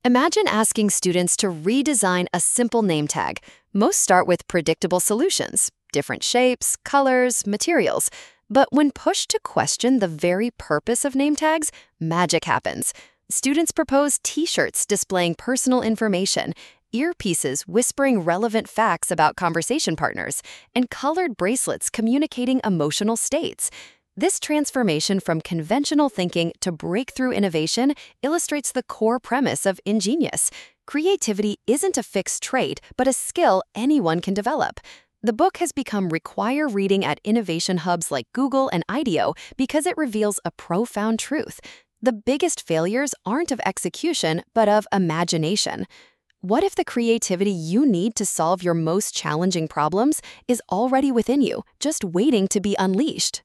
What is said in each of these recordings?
Imagine asking students to redesign a simple name tag. Most start with predictable solutions, different shapes, colors, materials. But when pushed to question the very purpose of name tags, magic happens. Students propose t-shirts displaying personal information, earpieces whispering relevant facts about conversation partners, and colored bracelets communicating emotional states. This transformation from conventional thinking to breakthrough innovation illustrates the core premise of Ingenious. Creativity isn't a fixed trait, but a skill anyone can develop. The book has become required reading at innovation hubs like Google and IDEO because it reveals a profound truth. The biggest failures aren't of execution, but of imagination. What if the creativity you need to solve your most challenging problems is already within you, just waiting to be unleashed?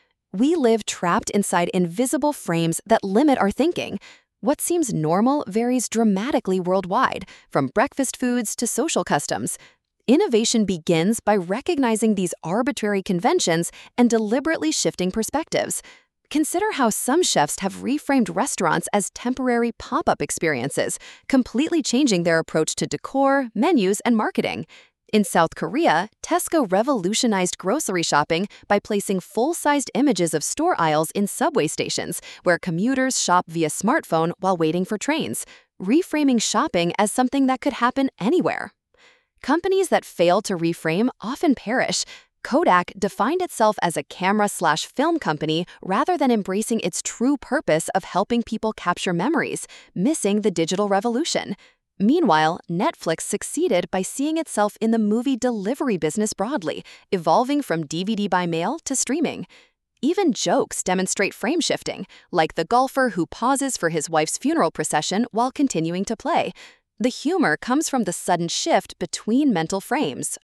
We live trapped inside invisible frames that limit our thinking. What seems normal varies dramatically worldwide, from breakfast foods to social customs. Innovation begins by recognizing these arbitrary conventions and deliberately shifting perspectives. Consider how some chefs have reframed restaurants as temporary pop-up experiences, completely changing their approach to decor, menus, and marketing. In South Korea, Tesco revolutionized grocery shopping by placing full-sized images of store aisles in subway stations, where commuters shop via smartphone while waiting for trains, reframing shopping as something that could happen anywhere. Companies that fail to reframe often perish. Kodak defined itself as a camera/film company rather than embracing its true purpose of helping people capture memories, missing the digital revolution. Meanwhile, Netflix succeeded by seeing itself in the movie delivery business broadly, evolving from DVD by mail to streaming. Even jokes demonstrate frame shifting, like the golfer who pauses for his wife's funeral procession while continuing to play. The humor comes from the sudden shift between mental frames.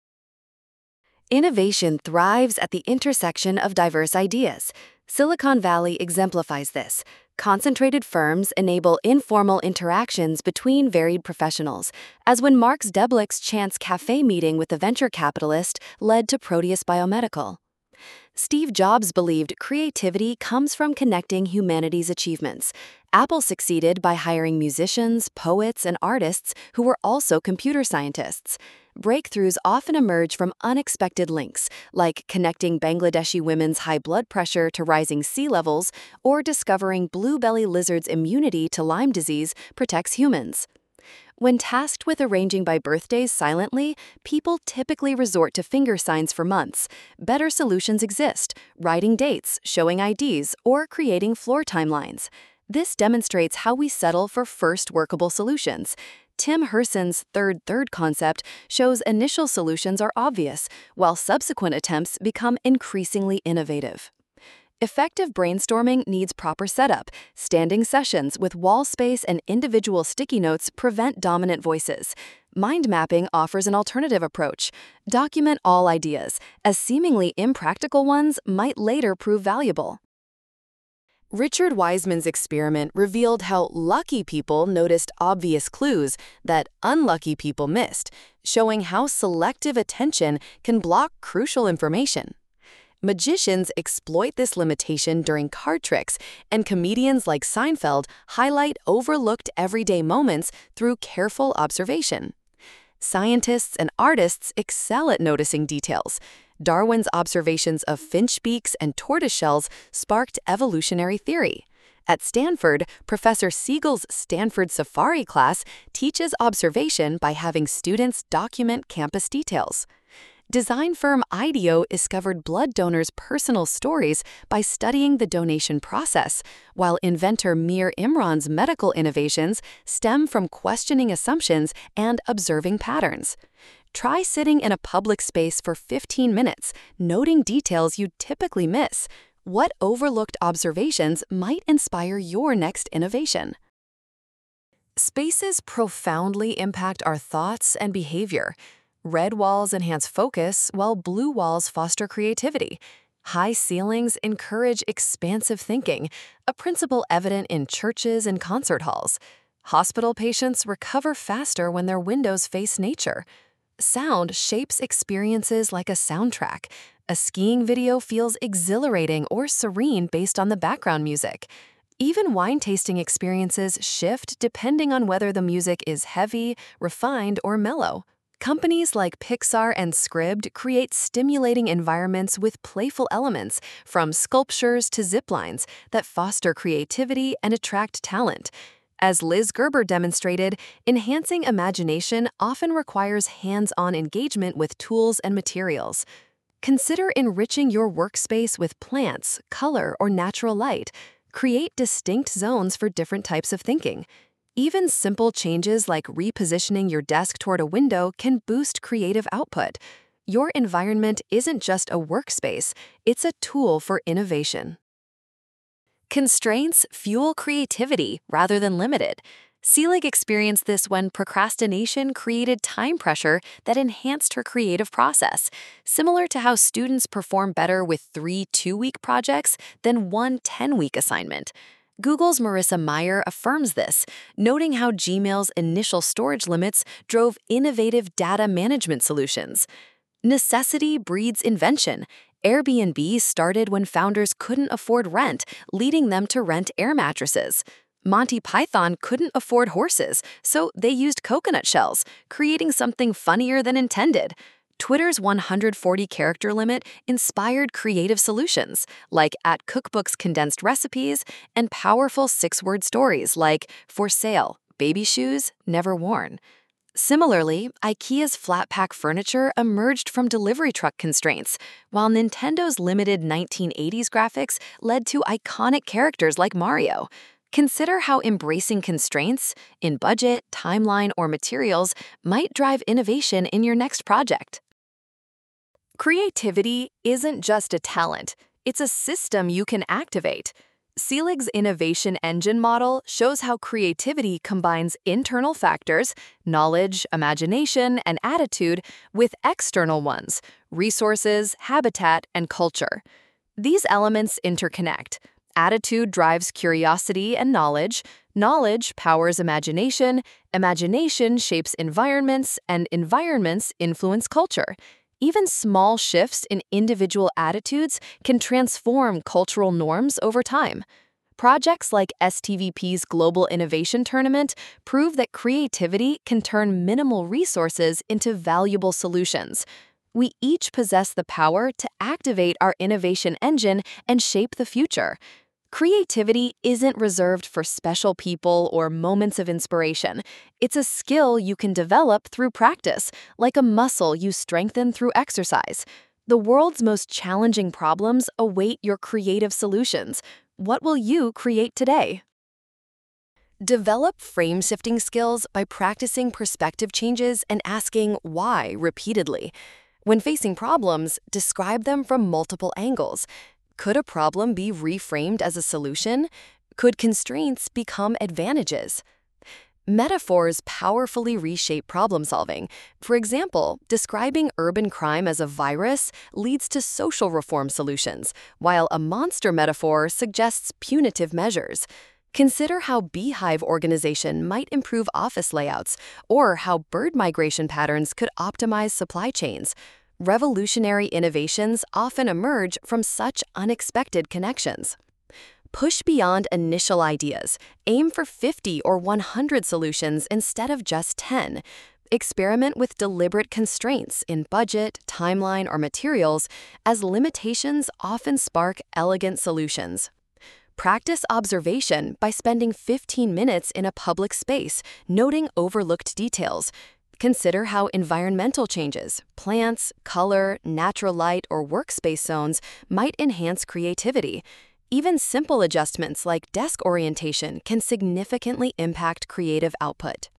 Innovation thrives at the intersection of diverse ideas. Silicon Valley exemplifies this. Concentrated firms enable informal interactions between varied professionals, as when Mark Zuckerberg's chance cafe meeting with a venture capitalist led to Proteus Biomedical. Steve Jobs believed creativity comes from connecting humanity's achievements. Apple succeeded by hiring musicians, poets, and artists who were also computer scientists. Breakthroughs often emerge from unexpected links, like connecting Bangladeshi women's high blood pressure to rising sea levels, or discovering blue belly lizards' immunity to Lyme disease protects humans. When tasked with arranging by birthdays silently, people typically resort to finger signs for months. Better solutions exist: writing dates, showing IDs, or creating floor timelines. This demonstrates how we settle for first workable solutions. Tim Herson's third concept shows initial solutions are obvious, while subsequent attempts become increasingly innovative. Effective brainstorming needs proper setup. Standing sessions with wall space and individual sticky notes prevent dominant voices. Mind mapping offers an alternative approach. Document all ideas, as seemingly impractical ones might later prove valuable. Richard Wiseman's experiment revealed how lucky people noticed obvious clues that unlucky people missed, showing how selective attention can block crucial information. Magicians exploit this limitation during card tricks, and comedians like Seinfeld highlight overlooked everyday moments through careful observation. Scientists and artists excel at noticing details. Darwin's observations of finch beaks and tortoise shells sparked evolutionary theory. At Stanford, Professor Siegel's Stanford Safari class teaches observation by having students document campus details. Design firm IDEO discovered blood donors' personal stories by studying the donation process, while inventor Mir Imran's medical innovations stem from questioning assumptions and observing patterns. Try sitting in a public space for 15 minutes, noting details you'd typically miss. What overlooked observations might inspire your next innovation? Spaces profoundly impact our thoughts and behavior. Red walls enhance focus, while blue walls foster creativity. High ceilings encourage expansive thinking, a principle evident in churches and concert halls. Hospital patients recover faster when their windows face nature. Sound shapes experiences like a soundtrack. A skiing video feels exhilarating or serene based on the background music. Even wine tasting experiences shift depending on whether the music is heavy, refined, or mellow. Companies like Pixar and Scribd create stimulating environments with playful elements, from sculptures to zip lines, that foster creativity and attract talent. As Liz Gerber demonstrated, enhancing imagination often requires hands-on engagement with tools and materials. Consider enriching your workspace with plants, color, or natural light. Create distinct zones for different types of thinking. Even simple changes like repositioning your desk toward a window can boost creative output. Your environment isn't just a workspace, it's a tool for innovation. Constraints fuel creativity rather than limit it. Selig experienced this when procrastination created time pressure that enhanced her creative process, similar to how students perform better with 3 two-week projects than 1 10-week assignment. Google's Marissa Mayer affirms this, noting how Gmail's initial storage limits drove innovative data management solutions. Necessity breeds invention. Airbnb started when founders couldn't afford rent, leading them to rent air mattresses. Monty Python couldn't afford horses, so they used coconut shells, creating something funnier than intended. Twitter's 140-character limit inspired creative solutions, like @cookbooks condensed recipes, and powerful 6-word stories like "for sale, baby shoes, never worn." Similarly, IKEA's flat-pack furniture emerged from delivery truck constraints, while Nintendo's limited 1980s graphics led to iconic characters like Mario. Consider how embracing constraints in budget, timeline, or materials might drive innovation in your next project. Creativity isn't just a talent, it's a system you can activate. Selig's innovation engine model shows how creativity combines internal factors, knowledge, imagination, and attitude, with external ones, resources, habitat, and culture. These elements interconnect. Attitude drives curiosity and knowledge, knowledge powers imagination, imagination shapes environments, and environments influence culture. Even small shifts in individual attitudes can transform cultural norms over time. Projects like STVP's Global Innovation Tournament prove that creativity can turn minimal resources into valuable solutions. We each possess the power to activate our innovation engine and shape the future. Creativity isn't reserved for special people or moments of inspiration. It's a skill you can develop through practice, like a muscle you strengthen through exercise. The world's most challenging problems await your creative solutions. What will you create today? Develop frame-shifting skills by practicing perspective changes and asking why repeatedly. When facing problems, describe them from multiple angles. Could a problem be reframed as a solution? Could constraints become advantages? Metaphors powerfully reshape problem-solving. For example, describing urban crime as a virus leads to social reform solutions, while a monster metaphor suggests punitive measures. Consider how beehive organization might improve office layouts, or how bird migration patterns could optimize supply chains. Revolutionary innovations often emerge from such unexpected connections. Push beyond initial ideas. Aim for 50 or 100 solutions instead of just 10. Experiment with deliberate constraints in budget, timeline, or materials, as limitations often spark elegant solutions. Practice observation by spending 15 minutes in a public space, noting overlooked details. Consider how environmental changes, plants, color, natural light, or workspace zones might enhance creativity. Even simple adjustments like desk orientation can significantly impact creative output.